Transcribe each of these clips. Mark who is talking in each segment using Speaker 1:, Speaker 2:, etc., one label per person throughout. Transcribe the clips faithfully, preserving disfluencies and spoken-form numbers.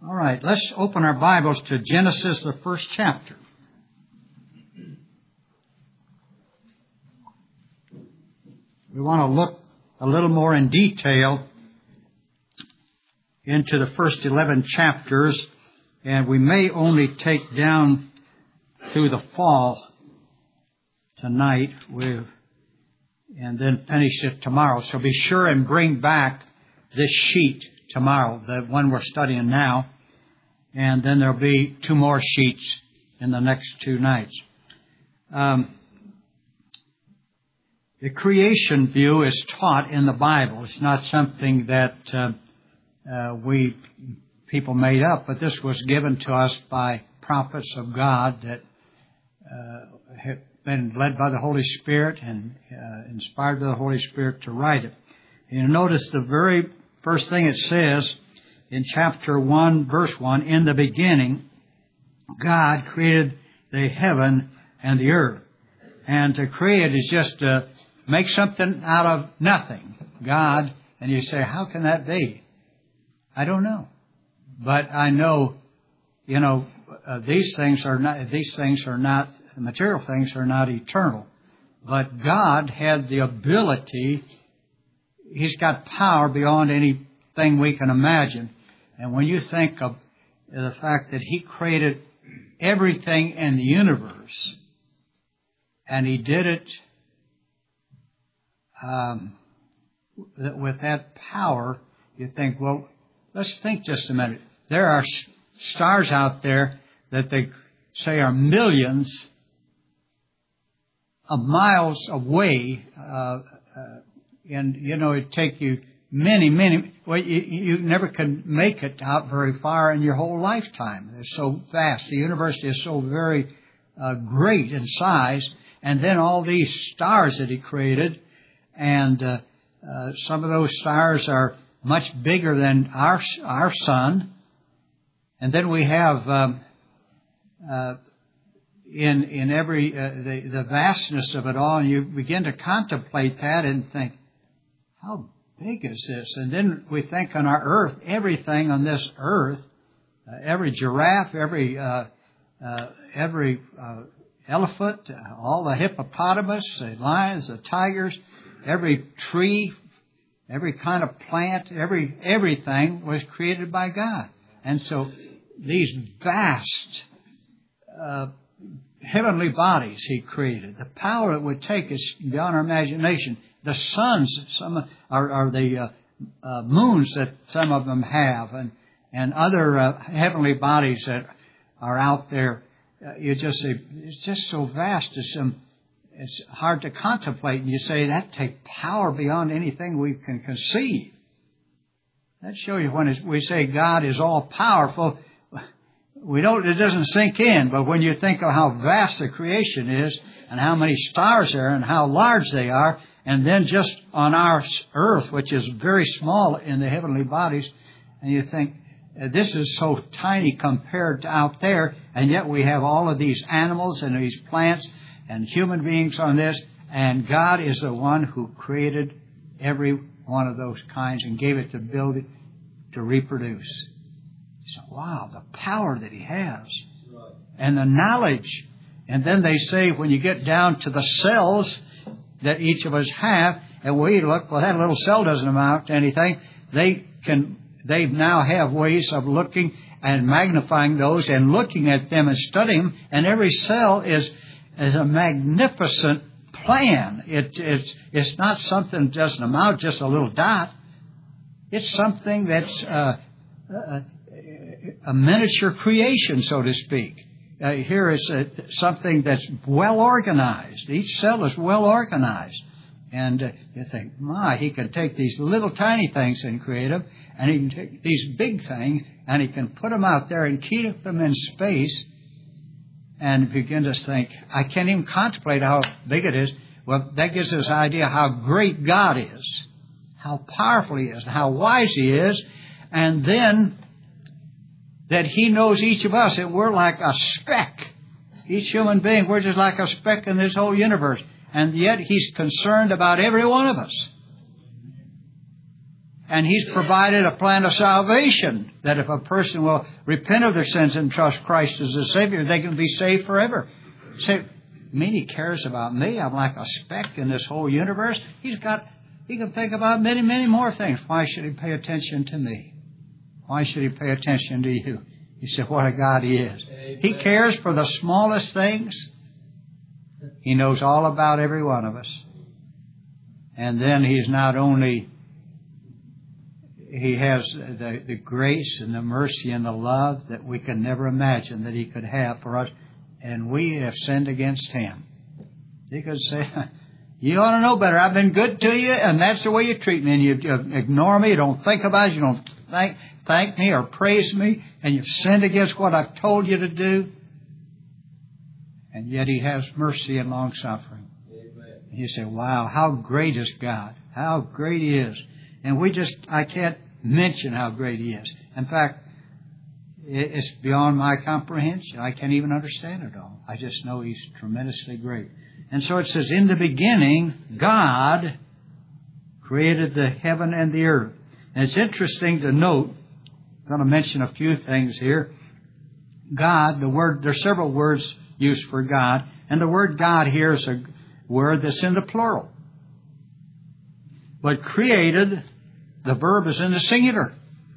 Speaker 1: All right, let's open our Bibles to Genesis, the first chapter. We want to look a little more in detail into the first eleven chapters, and we may only take down through the fall tonight, with, and then finish it tomorrow. So be sure and bring back this sheet tomorrow, the one we're studying now, and then there'll be two more sheets in the next two nights. Um, the creation view is taught in the Bible. It's not something that uh, uh, we people made up, but this was given to us by prophets of God that uh, have been led by the Holy Spirit and uh, inspired by the Holy Spirit to write it. And you notice the very first thing it says in chapter one, verse one, in the beginning, God created the heaven and the earth. And to create is just to make something out of nothing. God, and you say, how can that be? I don't know. But I know, you know, uh, these things are not, these things are not, material things are not eternal. But God had the ability, He's got power beyond anything we can imagine. And when you think of the fact that He created everything in the universe, and He did it um, with that power, you think, well, let's think just a minute. There are stars out there that they say are millions of miles away, uh, uh, and, you know, it'd take you many, many, well, you, you never can make it out very far in your whole lifetime. It's so vast. The universe is so very uh, great in size. And then all these stars that He created, and uh, uh, some of those stars are much bigger than our our sun. And then we have um, uh, in in every uh, the, the vastness of it all, and you begin to contemplate that and think, how big is this? And then we think on our earth, everything on this earth, uh, every giraffe, every uh, uh, every uh, elephant, uh, all the hippopotamus, the lions, the tigers, every tree, every kind of plant, every everything was created by God. And so these vast uh, heavenly bodies He created, the power it would take is beyond our imagination. The suns, some are, are the uh, uh, moons that some of them have, and and other uh, heavenly bodies that are out there. Uh, you just say it's just so vast. It's um, it's hard to contemplate, and you say that takes power beyond anything we can conceive. That shows you when it's, we say God is all powerful. We don't. It doesn't sink in. But when you think of how vast the creation is, and how many stars there, are, and how large they are. And then just on our earth, which is very small in the heavenly bodies, and you think, this is so tiny compared to out there, and yet we have all of these animals and these plants and human beings on this, and God is the one who created every one of those kinds and gave it to build it, to reproduce. So, wow, the power that He has. And the knowledge. And then they say when you get down to the cells that each of us have, and we look, well, that little cell doesn't amount to anything. They can, they now have ways of looking and magnifying those and looking at them and studying them, and every cell is, is a magnificent plan. It, it's, it's not something that doesn't amount, just a little dot. It's something that's uh, a, a miniature creation, so to speak. Uh, here is a, something that's well organized. Each cell is well organized. And uh, you think, my, He can take these little tiny things and create them, and He can take these big things, and He can put them out there and keep them in space, and begin to think, I can't even contemplate how big it is. Well, that gives us an idea how great God is, how powerful He is, how wise He is, and then that He knows each of us, and we're like a speck. Each human being, we're just like a speck in this whole universe. And yet He's concerned about every one of us. And He's provided a plan of salvation that if a person will repent of their sins and trust Christ as a Savior, they can be saved forever. Say, I mean, He cares about me. I'm like a speck in this whole universe. He's got, He can think about many, many more things. Why should He pay attention to me? Why should He pay attention to you? You say, what a God He is. He cares for the smallest things. He knows all about every one of us. And then He's not only, He has the, the grace and the mercy and the love that we can never imagine that He could have for us. And we have sinned against Him. He could say, you ought to know better. I've been good to you, and that's the way you treat me. And you, you ignore me. You don't think about it. You don't thank, thank me or praise me. And you've sinned against what I've told you to do. And yet He has mercy and long-suffering. And you say, wow, how great is God. How great He is. And we just, I can't mention how great He is. In fact, it's beyond my comprehension. I can't even understand it all. I just know He's tremendously great. And so it says, in the beginning, God created the heaven and the earth. And it's interesting to note, I'm going to mention a few things here. God, the word, there's several words used for God. And the word God here is a word that's in the plural. But created, the verb is in the singular.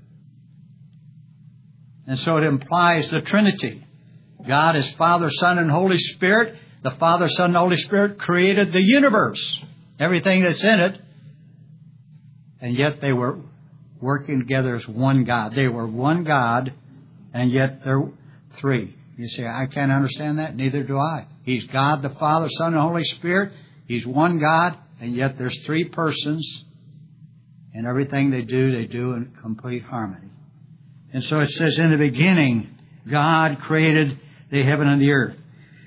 Speaker 1: And so it implies the Trinity. God is Father, Son, and Holy Spirit. The Father, Son, and Holy Spirit created the universe. Everything that's in it. And yet they were working together as one God. They were one God, and yet they're three. You say, I can't understand that. Neither do I. He's God, the Father, Son, and Holy Spirit. He's one God, and yet there's three persons. And everything they do, they do in complete harmony. And so it says, in the beginning, God created the heaven and the earth.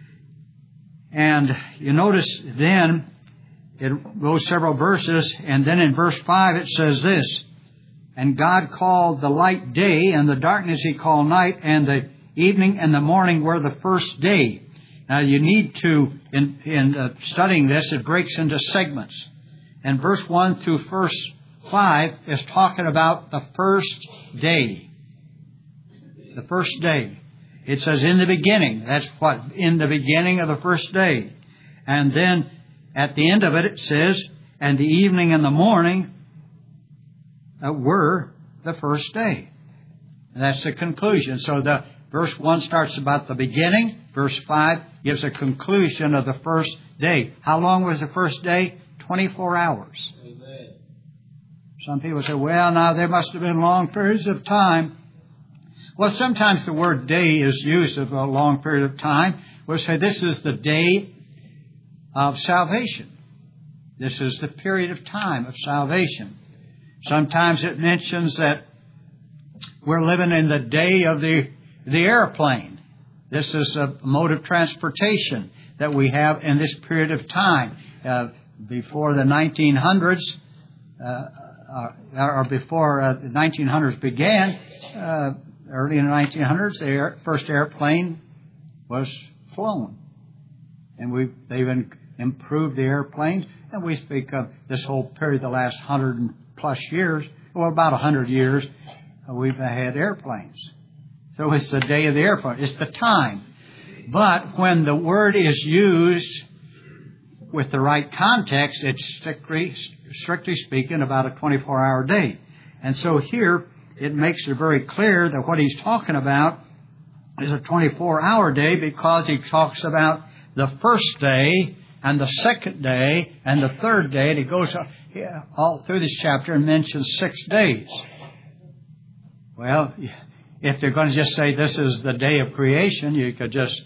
Speaker 1: And you notice then, it goes several verses, and then in verse five it says this, and God called the light day, and the darkness He called night, and the evening and the morning were the first day. Now you need to, in, in uh, studying this, it breaks into segments. And verse one through verse five is talking about the first day. The first day. It says in the beginning. That's what? In the beginning of the first day. And then at the end of it, it says, and the evening and the morning uh, were the first day. And that's the conclusion. So the verse one starts about the beginning. Verse five gives a conclusion of the first day. How long was the first day? twenty-four hours. Amen. Some people say, well, now there must have been long periods of time. Well, sometimes the word day is used of a long period of time. We'll say this is the day of salvation. This is the period of time of salvation. Sometimes it mentions that we're living in the day of the, the airplane. This is a mode of transportation that we have in this period of time. Uh, before the nineteen hundreds, uh, or before uh, the nineteen hundreds began, uh, early in the nineteen hundreds, the air, first airplane was flown. And we've, they've improved the airplanes. And we speak of this whole period, the last hundred plus years, or about a hundred years, uh, we've had airplanes. So it's the day of the airplane. It's the time. But when the word is used with the right context, it's strictly, strictly speaking about a twenty-four hour day. And so here, it makes it very clear that what he's talking about is a twenty-four hour day, because he talks about the first day and the second day and the third day. And he goes all through this chapter and mentions six days. Well, if they're going to just say this is the day of creation, you could just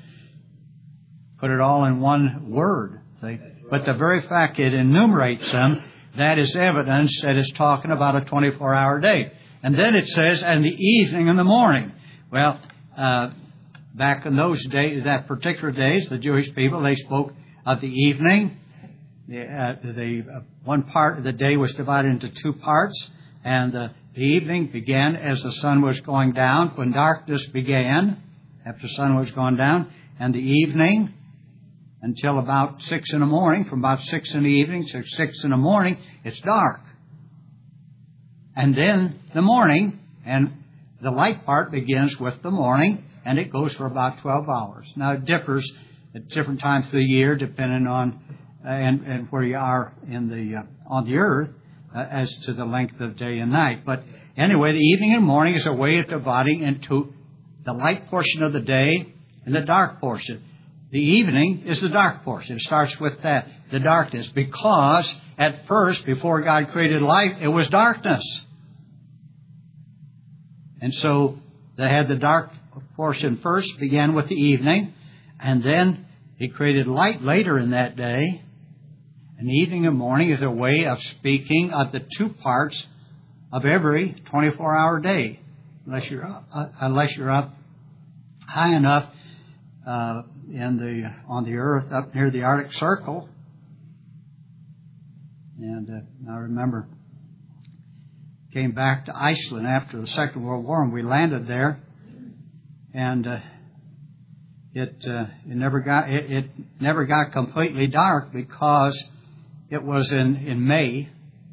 Speaker 1: put it all in one word. See? But the very fact it enumerates them, that is evidence that it's talking about a twenty-four hour day. And then it says, and the evening and the morning. Well, uh, back in those days, that particular days, the Jewish people, they spoke of the evening. The, uh, the uh, one part of the day was divided into two parts, and uh, the evening began as the sun was going down, when darkness began, after the sun was gone down, and the evening until about six in the morning. From about six in the evening to six in the morning, it's dark. and then the morning, and the light part begins with the morning, and it goes for about twelve hours. Now, it differs at different times of the year, depending on uh, and, and where you are in the uh, on the earth uh, as to the length of day and night. But anyway, the evening and morning is a way of dividing into the light portion of the day and the dark portion. The evening is the dark portion. It starts with that, the darkness, because at first, before God created light, it was darkness. And so they had the dark portion first, began with the evening, and then He created light later in that day. And evening and morning is a way of speaking of the two parts of every twenty-four hour day, unless you're up, uh, unless you're up high enough uh, in the on the earth up near the Arctic Circle. And uh, I remember came back to Iceland after the Second World War, and we landed there, and uh, it uh, it never got it, it never got completely dark because it was in in May.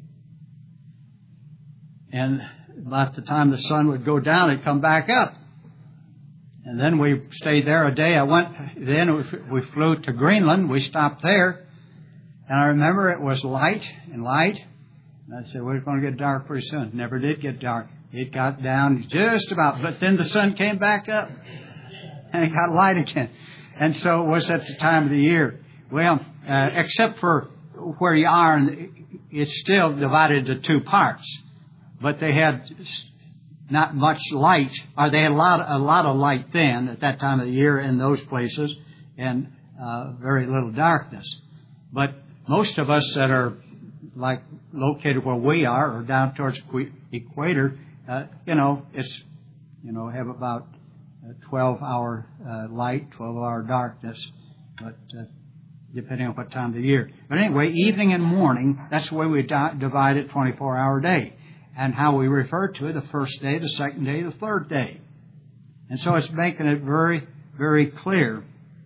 Speaker 1: And about the time the sun would go down, it'd come back up. And then we stayed there a day. I went, then we flew to Greenland. We stopped there. And I remember it was light and light. And I said, well, it's going to get dark pretty soon. It never did get dark. It got down just about, but then the sun came back up. And it got light again. And so it was at the time of the year. Well, uh, except for where you are, and it's still divided into two parts. But they had not much light, or they had a lot, a lot of light then at that time of the year in those places, and uh, very little darkness. But most of us that are like located where we are, or down towards the equator, uh, you know, it's you know have about a twelve hour uh, light, twelve hour darkness, but uh, depending on what time of the year. But anyway, evening and morning, that's the way we di- divide it, twenty-four hour day. And how we refer to it, the first day, the second day, the third day. And so it's making it very, very clear.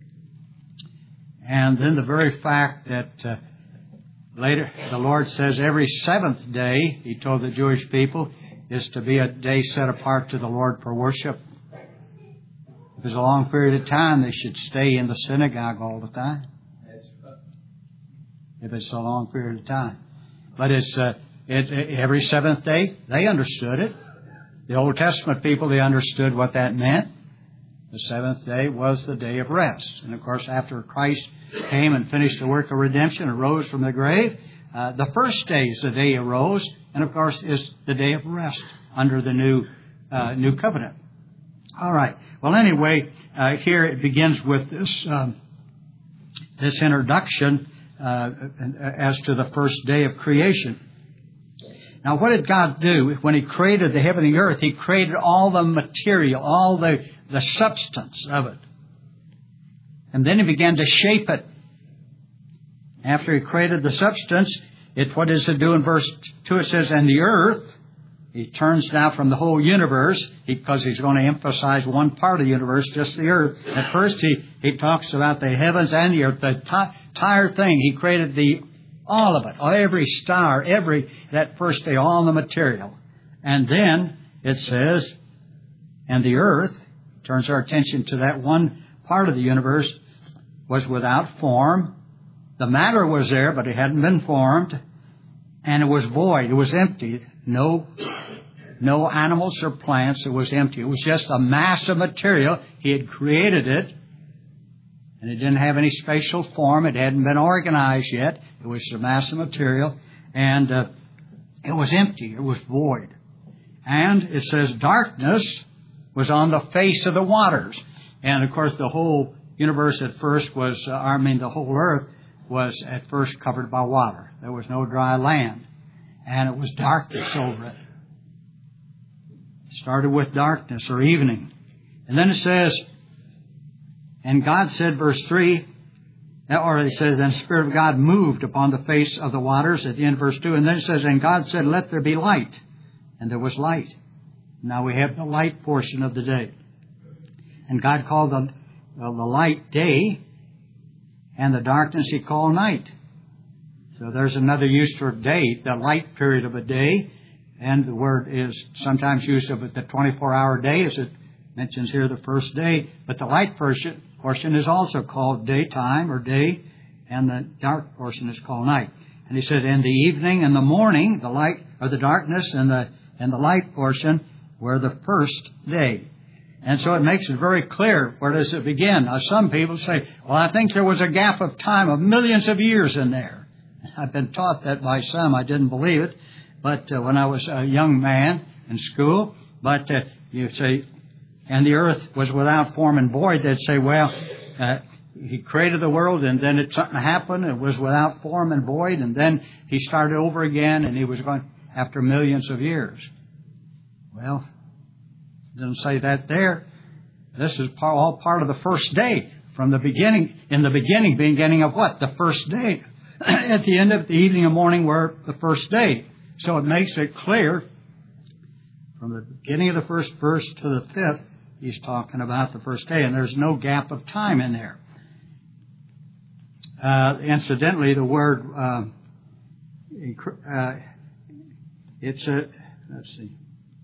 Speaker 1: And then the very fact that uh, later the Lord says every seventh day, He told the Jewish people, is to be a day set apart to the Lord for worship. If it's a long period of time, they should stay in the synagogue all the time. If it's a long period of time. But it's... Uh, It, every seventh day, they understood it. The Old Testament people, they understood what that meant. The seventh day was the day of rest. And of course, after Christ came and finished the work of redemption and rose from the grave, uh, the first day is the day He arose, and of course is the day of rest under the new uh, new covenant. All right. Well, anyway, uh, here it begins with this um, this introduction uh, as to the first day of creation. Now, what did God do when He created the heaven and the earth? He created all the material, all the, the substance of it. And then He began to shape it. After He created the substance, it, what does it do in verse two? It says, and the earth, He turns now from the whole universe, because He's going to emphasize one part of the universe, just the earth. At first, He, he talks about the heavens and the earth, the t- entire thing. He created the all of it, every star, every, that first day, all the material. And then it says, and the earth, turns our attention to that one part of the universe, was without form. The matter was there, but it hadn't been formed. And it was void, it was empty. No, no animals or plants, it was empty. It was just a mass of material. He had created it. And it didn't have any spatial form. It hadn't been organized yet. It was a mass of material. And uh, it was empty. It was void. And it says darkness was on the face of the waters. And, of course, the whole universe at first was, uh, I mean, the whole earth was at first covered by water. There was no dry land. And it was darkness over it. It started with darkness or evening. And then it says, and God said, verse three, or it says, and the Spirit of God moved upon the face of the waters at the end of verse two. And then it says, and God said, let there be light. And there was light. Now we have the light portion of the day. And God called the, well, the light day, and the darkness He called night. So there's another use for day, the light period of a day. And the word is sometimes used of the twenty-four hour day, as it mentions here the first day. But the light portion, portion is also called daytime or day, and the dark portion is called night. And he said, in the evening and the morning, the light or the darkness and the and the light portion were the first day. And so it makes it very clear, where does it begin? Now, some people say, well, I think there was a gap of time of millions of years in there. I've been taught that by some. I didn't believe it. But uh, when I was a young man in school, but uh, you say, and the earth was without form and void, they'd say, well, uh, he created the world, and then it, something happened. It was without form and void, and then he started over again, and he was going after millions of years. Well, it doesn't say that there. This is part, all part of the first day. From the beginning, in the beginning, beginning of what? The first day. At the end of the evening and morning were the first day. So it makes it clear, from the beginning of the first verse to the fifth, he's talking about the first day, and there's no gap of time in there. Uh, incidentally, the word, uh, uh, it's a, let's see.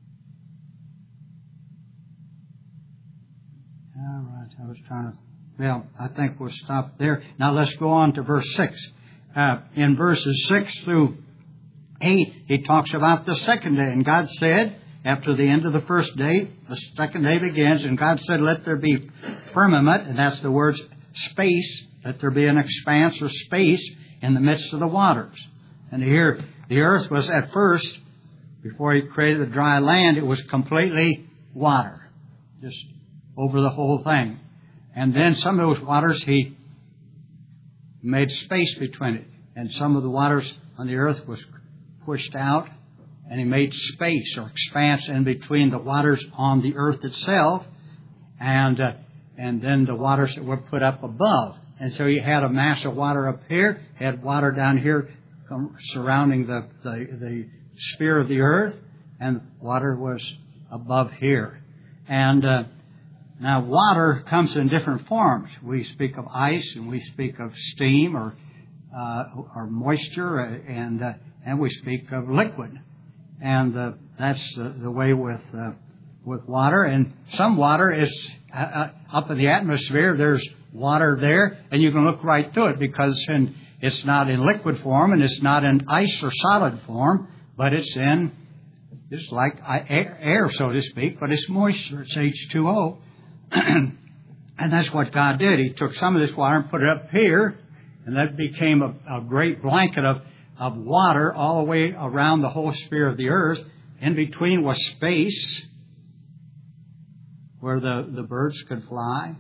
Speaker 1: All right, I was trying to, well, I think we'll stop there. Now let's go on to verse six. Uh, in verses six through eight, he talks about the second day. And God said, after the end of the first day, the second day begins, and God said, let there be firmament, and that's the word space, let there be an expanse or space in the midst of the waters. And here, the earth was at first, before he created the dry land, it was completely water. Just over the whole thing. And then some of those waters, he made space between it. And some of the waters on the earth was pushed out, and he made space or expanse in between the waters on the earth itself and uh, and then the waters that were put up above. And so you had a mass of water up here, had water down here surrounding the, the, the sphere of the earth, and water was above here. And uh, now water comes in different forms. We speak of ice, and we speak of steam or uh, or moisture, and uh, and we speak of liquid. And uh, that's uh, the way with uh, with water. And some water is uh, up in the atmosphere. There's water there, and you can look right through it because in, it's not in liquid form and it's not in ice or solid form, but it's in it's like air, air, so to speak, but it's moisture. It's H two O. And that's what God did. He took some of this water and put it up here, and that became a, a great blanket of of water all the way around the whole sphere of the earth. In between was space where the, the birds could fly.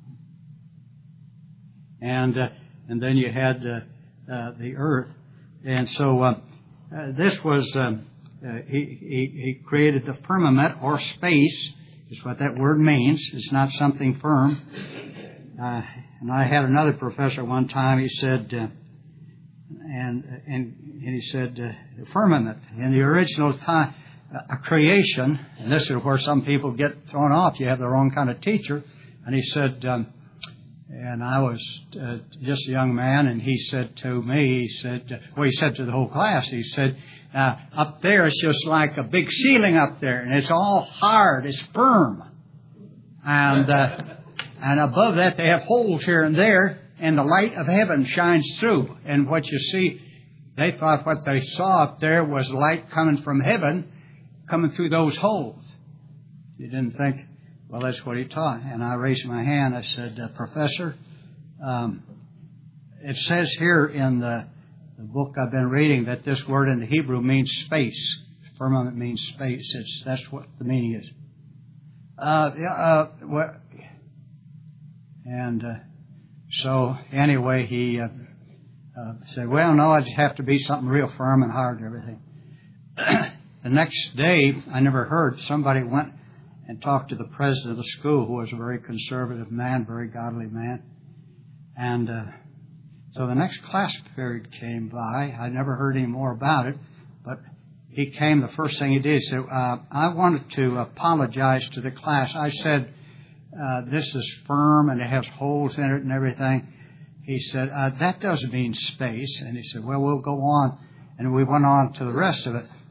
Speaker 1: And uh, and then you had uh, uh, the earth. And so uh, uh, this was, um, uh, he, he, he created the firmament or space, is what that word means. It's not something firm. Uh, and I had another professor one time, he said, uh, And, and and he said, uh, the firmament, in the original time, uh, creation, and this is where some people get thrown off. You have the wrong kind of teacher. And he said, um, and I was uh, just a young man, and he said to me, he said, uh, well, he said to the whole class, he said, uh, up there it's just like a big ceiling up there, and it's all hard, it's firm. And, uh, and above that they have holes here and there, and the light of heaven shines through. And what you see, they thought what they saw up there was light coming from heaven, coming through those holes. You didn't think, well, that's what he taught. And I raised my hand. I said, uh, Professor, um, it says here in the, the book I've been reading that this word in the Hebrew means space. Firmament means space. It's, that's what the meaning is. Uh, yeah, uh, well, and... Uh, So anyway, he uh, uh, said, well, no, I just have to be something real firm and hard and everything. The next day, I never heard, somebody went and talked to the president of the school, who was a very conservative man, very godly man. And uh, so the next class period came by. I never heard any more about it, but he came, the first thing he did, he said, uh, I wanted to apologize to the class. I said, Uh, this is firm and it has holes in it and everything. He said, uh, that doesn't mean space. And he said, well, we'll go on. And we went on to the rest of it.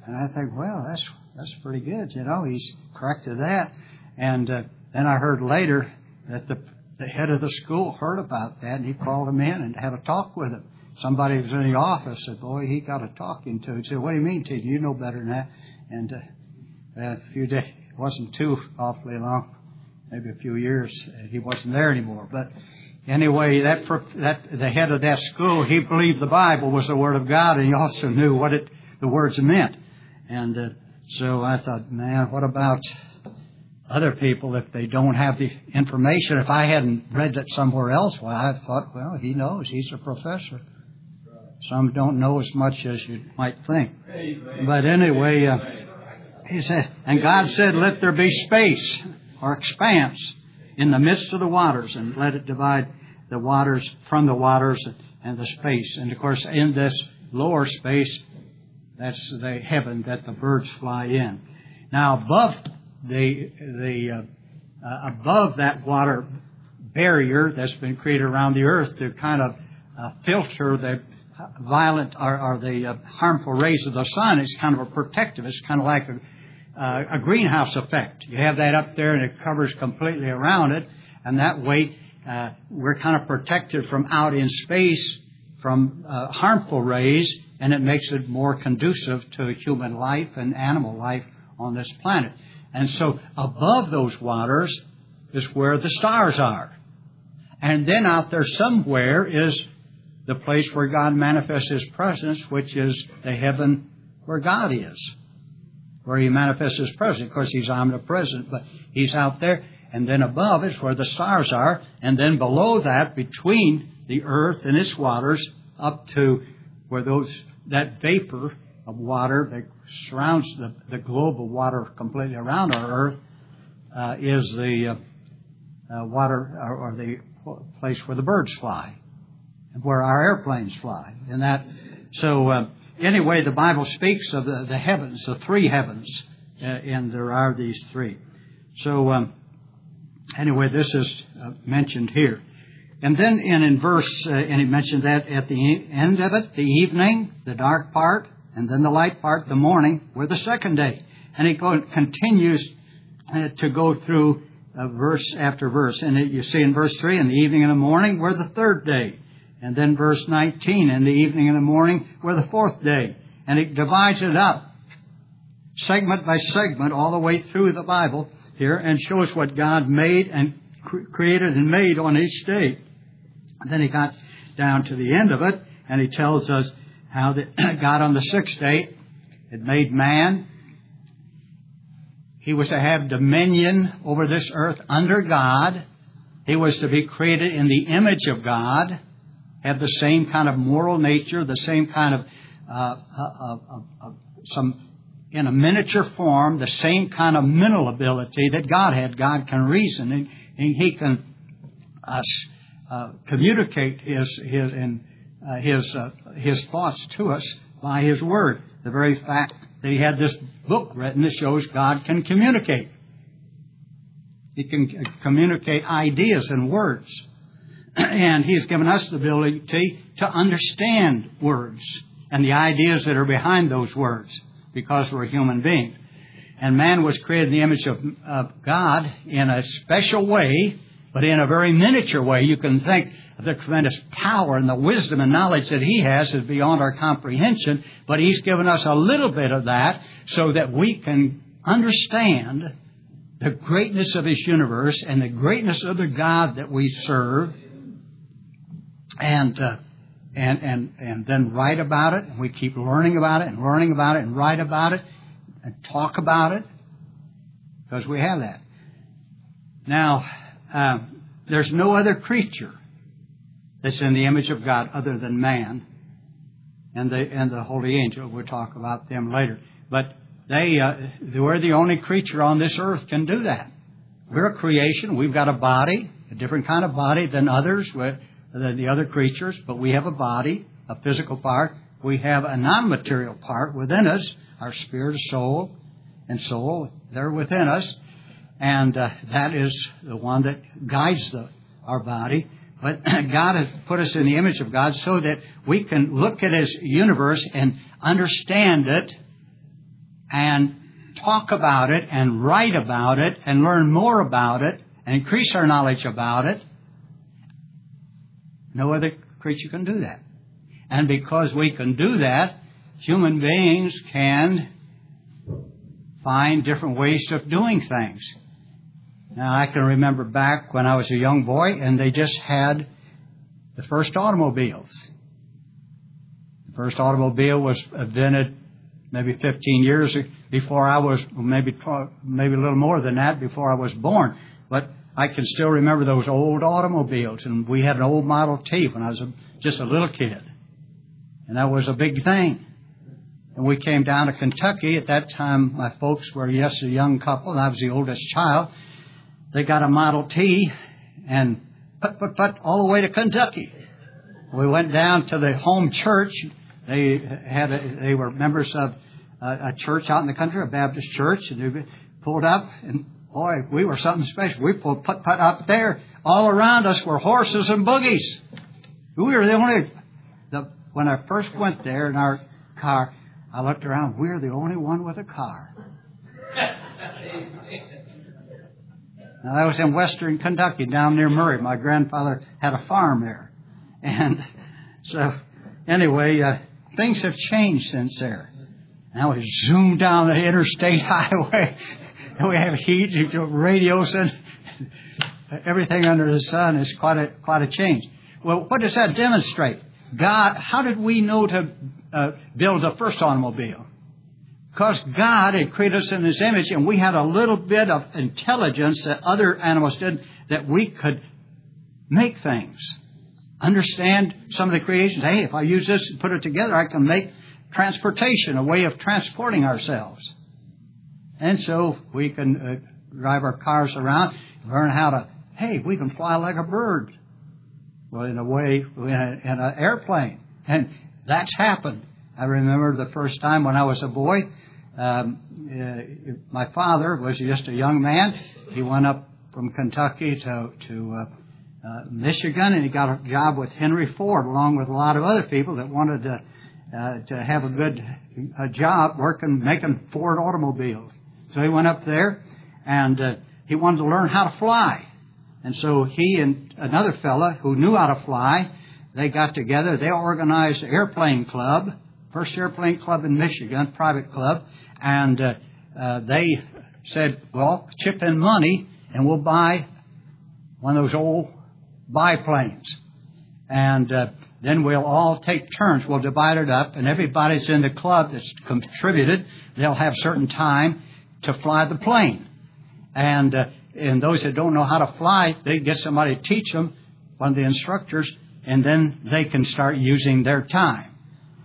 Speaker 1: And I think, well, that's that's pretty good. You know, he's corrected that. And uh, then I heard later that the the head of the school heard about that, and he called him in and had a talk with him. Somebody was in the office said, boy, he got a talking to. He said, what do you mean, T J? You know better than that. And uh, a few days, it wasn't too awfully long, maybe a few years, he wasn't there anymore. But anyway, that, that the head of that school, he believed the Bible was the Word of God, and he also knew what it, the words meant. And uh, so I thought, man, what about other people if they don't have the information? If I hadn't read it somewhere else, well, I thought, well, he knows. He's a professor. Some don't know as much as you might think. But anyway, uh, he said, and God said, let there be space or expanse in the midst of the waters, and let it divide the waters from the waters and the space. And of course, in this lower space, that's the heaven that the birds fly in. Now, above the the uh, uh, above that water barrier that's been created around the earth to kind of uh, filter the violent or, or the uh, harmful rays of the sun, it's kind of a protective. It's kind of like a, uh, a greenhouse effect. You have that up there, and it covers completely around it, and that way uh, we're kind of protected from out in space from uh, harmful rays, and it makes it more conducive to human life and animal life on this planet. And so above those waters is where the stars are. And then out there somewhere is the place where God manifests His presence, which is the heaven where God is, where He manifests His presence. Of course, He's omnipresent, but He's out there. And then above is where the stars are. And then below that, between the earth and its waters, up to where those that vapor of water that surrounds the, the globe of water completely around our earth uh, is the uh, uh, water or, or the place where the birds fly and where our airplanes fly. And that, so uh, anyway, the Bible speaks of the, the heavens, the three heavens, uh, and there are these three. So um, anyway, this is uh, mentioned here. And then in, in verse, uh, and he mentioned that at the end of it, the evening, the dark part, and then the light part, the morning, were the second day. And he go, continues uh, to go through uh, verse after verse. And it, you see in verse three, in the evening and the morning were the third day. And then verse nineteen, in the evening and the morning were the fourth day. And it divides it up, segment by segment, all the way through the Bible here, and shows what God made and cre- created and made on each day. And then he got down to the end of it, and he tells us how that God on the sixth day had made man. He was to have dominion over this earth under God. He was to be created in the image of God, have the same kind of moral nature, the same kind of, uh, uh, uh, uh, some, in a miniature form, the same kind of mental ability that God had. God can reason, and, and He can uh, uh, communicate His His and uh, His uh, His thoughts to us by His Word. The very fact that He had this book written that shows God can communicate. He can communicate ideas and words. And He has given us the ability to understand words and the ideas that are behind those words, because we're human beings. And man was created in the image of, of God in a special way, but in a very miniature way. You can think of the tremendous power and the wisdom and knowledge that He has is beyond our comprehension, but He's given us a little bit of that so that we can understand the greatness of His universe and the greatness of the God that we serve. And, uh, and, and, and then write about it. And we keep learning about it and learning about it and write about it and talk about it, because we have that. Now, uh, there's no other creature that's in the image of God other than man and the, and the holy angel. We'll talk about them later. But they, uh, we're the only creature on this earth can do that. We're a creation. We've got a body, a different kind of body than others. We're, than the other creatures, but we have a body, a physical part. We have a non-material part within us, our spirit, soul, and soul. They're within us, and uh, that is the one that guides the, our body. But God has put us in the image of God so that we can look at His universe and understand it and talk about it and write about it and learn more about it and increase our knowledge about it. No other creature can do that. And because we can do that, human beings can find different ways of doing things. Now, I can remember back when I was a young boy, and they just had the first automobiles. The first automobile was invented maybe fifteen years before I was, maybe maybe a little more than that, before I was born. But I can still remember those old automobiles, and we had an old Model T when I was a, just a little kid. And that was a big thing. And we came down to Kentucky. At that time, my folks were, yes, a young couple, and I was the oldest child. They got a Model T and put, put, put all the way to Kentucky. We went down to the home church. They had a, they were members of a, a church out in the country, a Baptist church, and they pulled up, and boy, we were something special. We pulled put, put up there. All around us were horses and buggies. We were the only, the, when I first went there in our car, I looked around. We were the only one with a car. Now, that was in western Kentucky, down near Murray. My grandfather had a farm there. And so, anyway, uh, things have changed since there. Now we zoom down the interstate highway, and we have heat, radios, and everything under the sun is quite a, quite a change. Well, what does that demonstrate? God, how did we know to uh, build the first automobile? Because God had created us in His image, and we had a little bit of intelligence that other animals did, that we could make things. Understand some of the creations. Hey, if I use this and put it together, I can make transportation, a way of transporting ourselves. And so we can uh, drive our cars around, learn how to, hey, we can fly like a bird. Well, in a way, in an airplane. And that's happened. I remember the first time when I was a boy, um, uh, my father was just a young man. He went up from Kentucky to, to uh, uh, Michigan, and he got a job with Henry Ford, along with a lot of other people that wanted to uh, to have a good a job working, making Ford automobiles. So he went up there, and uh, he wanted to learn how to fly. And so he and another fella who knew how to fly, they got together. They organized an airplane club, first airplane club in Michigan, private club, and uh, uh, they said, well, chip in money and we'll buy one of those old biplanes. And uh, then we'll all take turns. We'll divide it up, and everybody's in the club that's contributed. They'll have certain time to fly the plane. And uh, and those that don't know how to fly, they get somebody to teach them, one of the instructors, and then they can start using their time.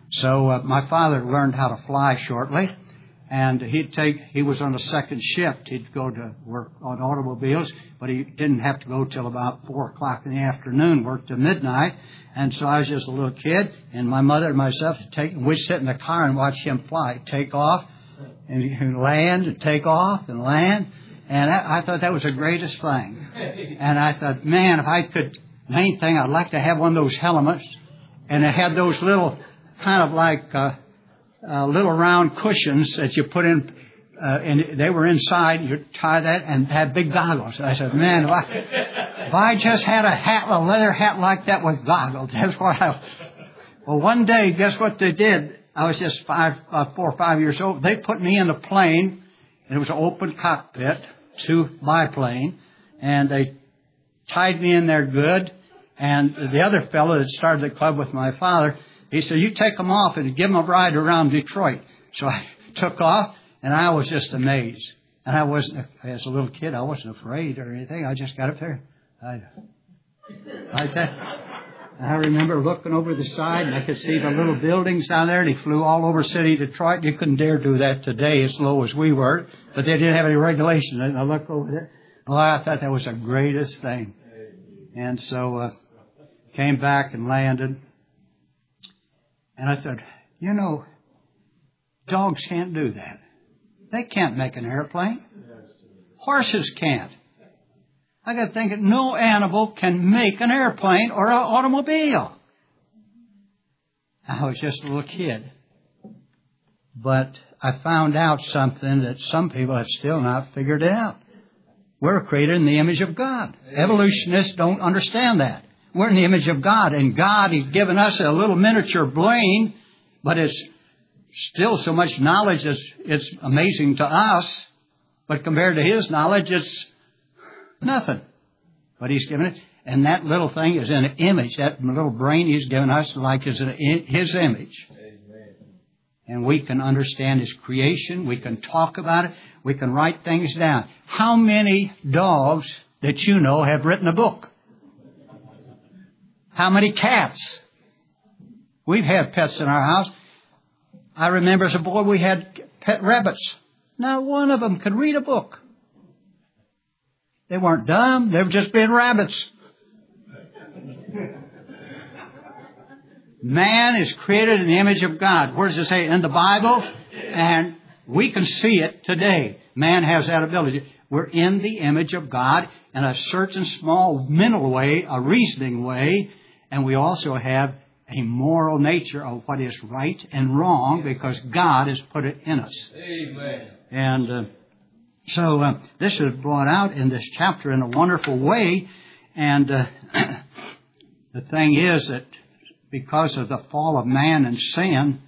Speaker 1: So uh, my father learned how to fly shortly, and he'd take. He was on a second shift. He'd go to work on automobiles, but he didn't have to go till about four o'clock in the afternoon. Worked till midnight, and so I was just a little kid, and my mother and myself would take. We'd sit in the car and watch him fly, take off, and land, and take off, and land. And I, I thought that was the greatest thing. And I thought, man, if I could, main thing, I'd like to have one of those helmets. And it had those little, kind of like, uh, uh, little round cushions that you put in, uh, and they were inside. You tie that and had big goggles. I said, man, if I, if I just had a hat, a leather hat like that with goggles, that's what I, well, one day, guess what they did? I was just five, uh, four or five years old. They put me in a plane, and it was an open cockpit, two biplane, and they tied me in there good. And the other fellow that started the club with my father, he said, you take them off and give them a ride around Detroit. So I took off, and I was just amazed. And I wasn't, as a little kid, I wasn't afraid or anything. I just got up there. I, like that. And I remember looking over the side, and I could see the little buildings down there, and he flew all over city Detroit. You couldn't dare do that today as low as we were, but they didn't have any regulation. And I looked over there. Well, I thought that was the greatest thing. And so uh came back and landed. And I thought, you know, dogs can't do that. They can't make an airplane. Horses can't. I got thinking, no animal can make an airplane or an automobile. I was just a little kid. But I found out something that some people have still not figured it out. We're created in the image of God. Evolutionists don't understand that. We're in the image of God, and God has given us a little miniature brain, but it's still so much knowledge that it's amazing to us. But compared to His knowledge, it's nothing. But He's given it, and that little thing is in an image. That little brain He's given us, like is in His image. Amen. And we can understand His creation. We can talk about it. We can write things down. How many dogs that you know have written a book? How many cats? We've had pets in our house. I remember as a boy we had pet rabbits. Not one of them could read a book. They weren't dumb. They were just being rabbits. Man is created in the image of God. Where does it say? In the Bible. And we can see it today. Man has that ability. We're in the image of God in a certain small mental way, a reasoning way. And we also have a moral nature of what is right and wrong because God has put it in us. Amen. And uh, so uh, this is brought out in this chapter in a wonderful way. And uh, the thing is that because of the fall of man and sin,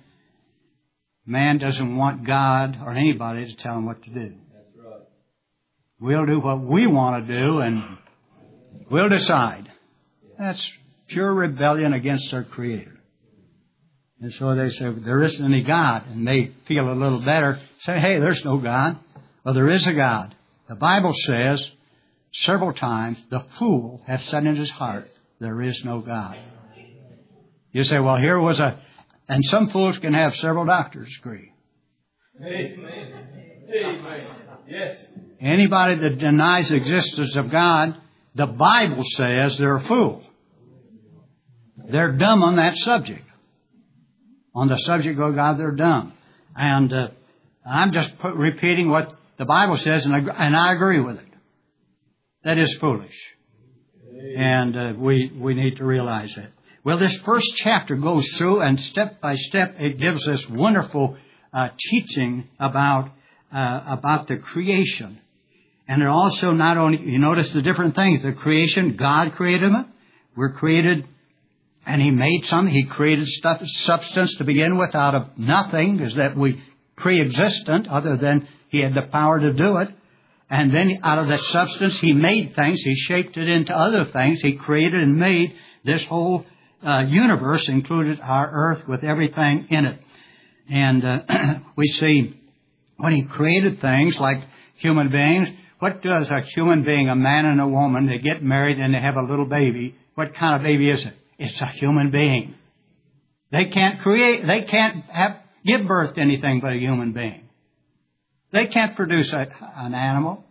Speaker 1: man doesn't want God or anybody to tell him what to do. That's right. We'll do what we want to do and we'll decide. That's pure rebellion against our Creator. And so they say, there isn't any God. And they feel a little better. Say, hey, there's no God. Well, there is a God. The Bible says several times, the fool has said in his heart, there is no God. You say, well, here was a... And some fools can have several doctor's degree. Amen. Amen. Yes. Anybody that denies the existence of God, the Bible says they're a fool. They're dumb on that subject. On the subject of God, they're dumb. And uh, I'm just put, repeating what the Bible says, and I, and I agree with it. That is foolish. And uh, we, we need to realize that. Well, this first chapter goes through, and step by step, it gives us wonderful uh, teaching about uh, about the creation. And it also not only, you notice the different things. The creation, God created them. We're created, and He made some. He created stuff, substance to begin with out of nothing, is that we pre-existent, other than He had the power to do it. And then out of that substance, He made things. He shaped it into other things. He created and made this whole Uh, universe, included our earth with everything in it. And uh, we see when He created things like human beings, what does a human being, a man and a woman, they get married and they have a little baby? What kind of baby is it? It's a human being. They can't create, they can't have, give birth to anything but a human being. They can't produce a, an animal,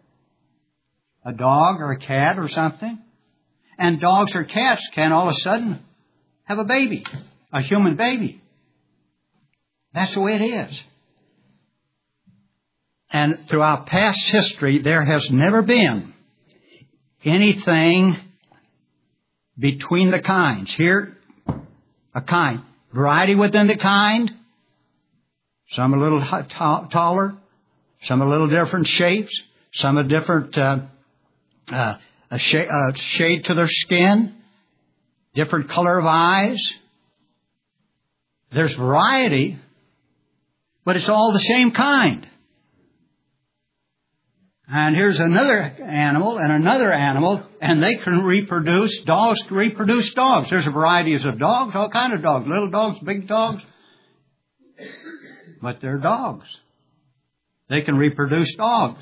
Speaker 1: a dog or a cat or something. And dogs or cats can all of a sudden have a baby, a human baby. That's the way it is. And throughout past history, there has never been anything between the kinds. Here, a kind. Variety within the kind. Some a little t- taller. Some a little different shapes. Some a different uh, uh, a sh- uh, shade to their skin. Different color of eyes. There's variety, but it's all the same kind. And here's another animal and another animal, and they can reproduce. Dogs can reproduce dogs. There's a varieties of dogs, all kind of dogs, little dogs, big dogs. But they're dogs. They can reproduce dogs.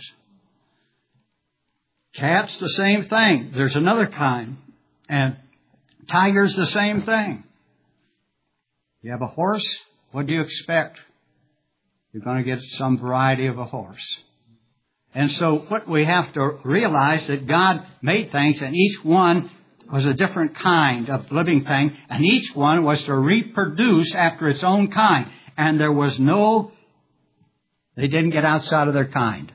Speaker 1: Cats, the same thing. There's another kind. And tigers, the same thing. You have a horse, what do you expect? You're going to get some variety of a horse. And so what we have to realize that God made things, and each one was a different kind of living thing, and each one was to reproduce after its own kind. And there was no, they didn't get outside of their kind.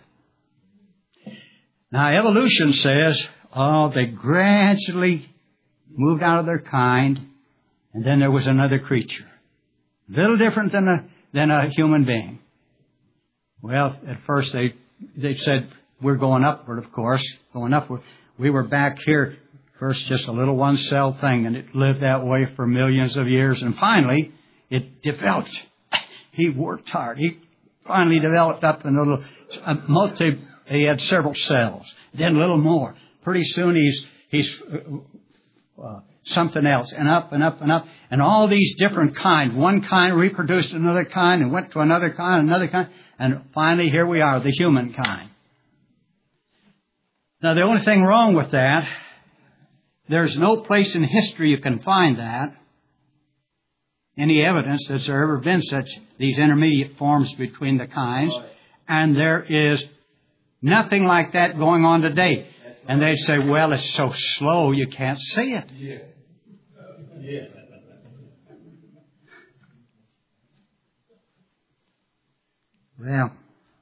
Speaker 1: Now evolution says, oh, they gradually moved out of their kind, and then there was another creature. A little different than a, than a human being. Well, at first they they said, we're going upward, of course, going upward. We were back here, first just a little one-cell thing, and it lived that way for millions of years. And finally, it developed. He worked hard. He finally developed up in a little, uh, multi, he had several cells, then a little more. Pretty soon he's, he's uh, uh, something else, and up and up and up. And all these different kinds. One kind reproduced another kind and went to another kind, another kind. And finally, here we are, the human kind. Now, the only thing wrong with that, there's no place in history you can find that, any evidence that there ever been such, these intermediate forms between the kinds. And there is nothing like that going on today. And they say, well, it's so slow you can't see it.
Speaker 2: Yeah. Yeah.
Speaker 1: Well,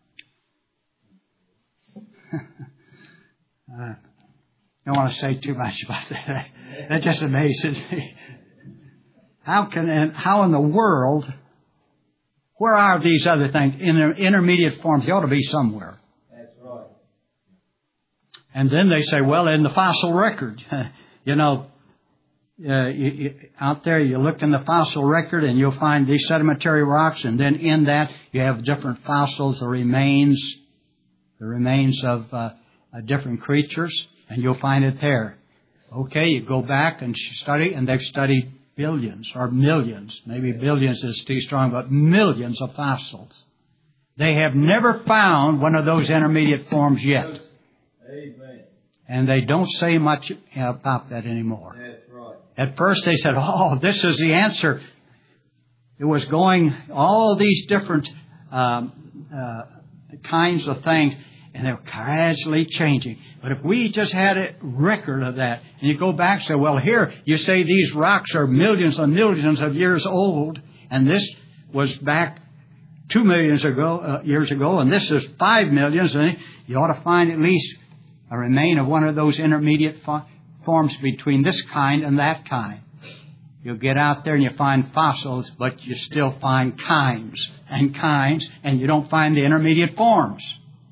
Speaker 1: I don't want to say too much about that. That just amazes me. How can, and how in the world, where are these other things in their intermediate forms? They ought to be somewhere.
Speaker 2: That's right.
Speaker 1: And then they say, well, in the fossil record, you know, uh, you, you, out there you look in the fossil record and you'll find these sedimentary rocks, and then in that you have different fossils, the remains, the remains of uh, uh, different creatures, and you'll find it there. Okay, you go back and study, and they've studied billions or millions, maybe billions is too strong, but millions of fossils. They have never found one of those intermediate forms yet.
Speaker 2: Amen.
Speaker 1: And they don't say much about that anymore.
Speaker 2: That's right.
Speaker 1: At first they said, oh, this is the answer. It was going, all these different um, uh, kinds of things, and they're gradually changing. But if we just had a record of that, and you go back and say, well, here, you say these rocks are millions and millions of years old, and this was back two millions ago, uh, years ago, and this is five millions, and you ought to find at least a remain of one of those intermediate fo- forms between this kind and that kind. You'll get out there and you find fossils, but you still find kinds and kinds, and you don't find the intermediate forms.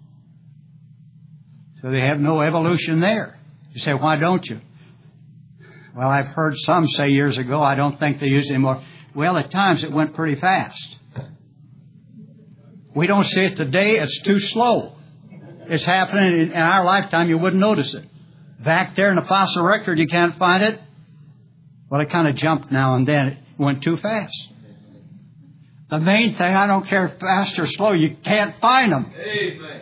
Speaker 1: So they have no evolution there. You say, why don't you? Well, I've heard some say years ago, I don't think they use it anymore. Well, at times it went pretty fast. We don't see it today. It's too slow. It's happening in our lifetime. You wouldn't notice it. Back there in the fossil record, you can't find it. Well, it kind of jumped now and then. It went too fast. The main thing, I don't care if fast or slow, you can't find them.
Speaker 2: Amen.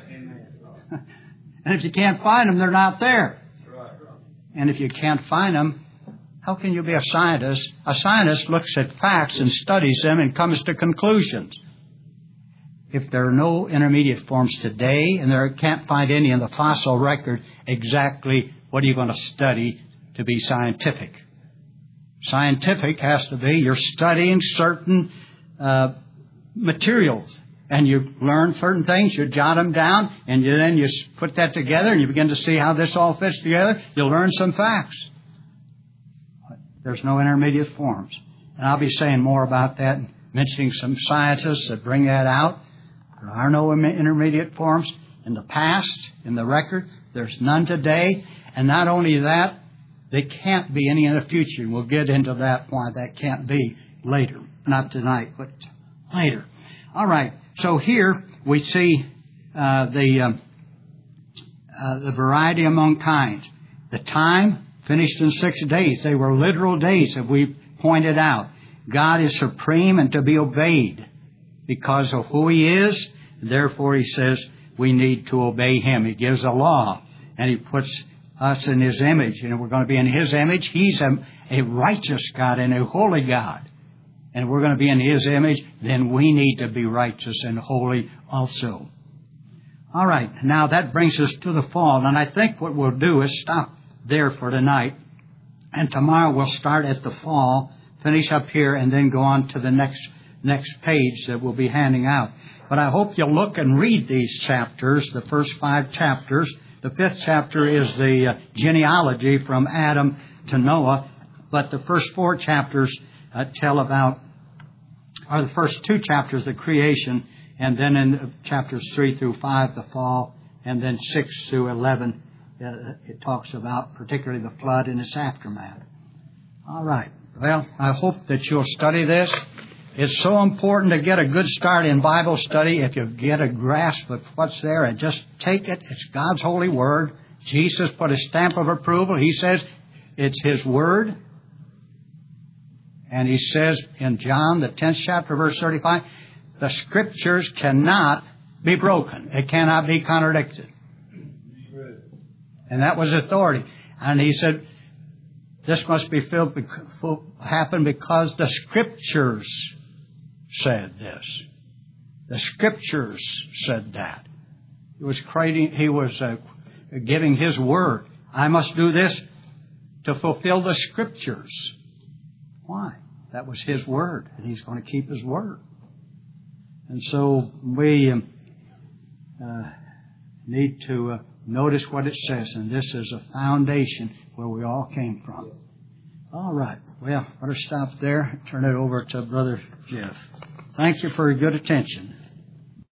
Speaker 1: And if you can't find them, they're not there. And if you can't find them, how can you be a scientist? A scientist looks at facts and studies them and comes to conclusions. If there are no intermediate forms today, and there can't find any in the fossil record, exactly what are you going to study to be scientific? Scientific has to be you're studying certain uh, materials, and you learn certain things, you jot them down, and you, then you put that together, and you begin to see how this all fits together. You'll learn some facts. There's no intermediate forms. And I'll be saying more about that, mentioning some scientists that bring that out. There are no intermediate forms in the past, in the record. There's none today. And not only that, there can't be any in the future. We'll get into that, why that can't be later. Not tonight, but later. All right. So here we see uh, the um, uh, the variety among kinds. The time finished in six days. They were literal days, as we pointed out. God is supreme and to be obeyed because of who He is. Therefore, He says we need to obey Him. He gives a law, and He puts us in His image. And we're going to be in His image. He's a, a righteous God and a holy God. And we're going to be in His image, then we need to be righteous and holy also. All right, now that brings us to the fall. And I think what we'll do is stop there for tonight. And tomorrow we'll start at the fall, finish up here, and then go on to the next next page that we'll be handing out. But I hope you'll look and read these chapters, the first five chapters. The fifth chapter is the uh, genealogy from Adam to Noah. But the first four chapters uh, tell about, or the first two chapters, the creation, And then in chapters three through five, the fall, and then six through eleven, uh, it talks about particularly the flood and its aftermath. All right. Well, I hope that you'll study this. It's so important to get a good start in Bible study if you get a grasp of what's there and just take it. It's God's holy word. Jesus put a stamp of approval. He says it's His word. And He says in John, the tenth chapter, verse thirty-five, the Scriptures cannot be broken. It cannot be contradicted. And that was authority. And He said, this must be filled, happen because the Scriptures said this. The Scriptures said that. He was creating, He was uh, giving His word. I must do this to fulfill the Scriptures. Why? That was His word, and He's going to keep His word. And so we um, uh, need to uh, notice what it says, and this is a foundation where we all came from. All right. Well, better stop there and turn it over to Brother Jeff. Thank you for your good attention.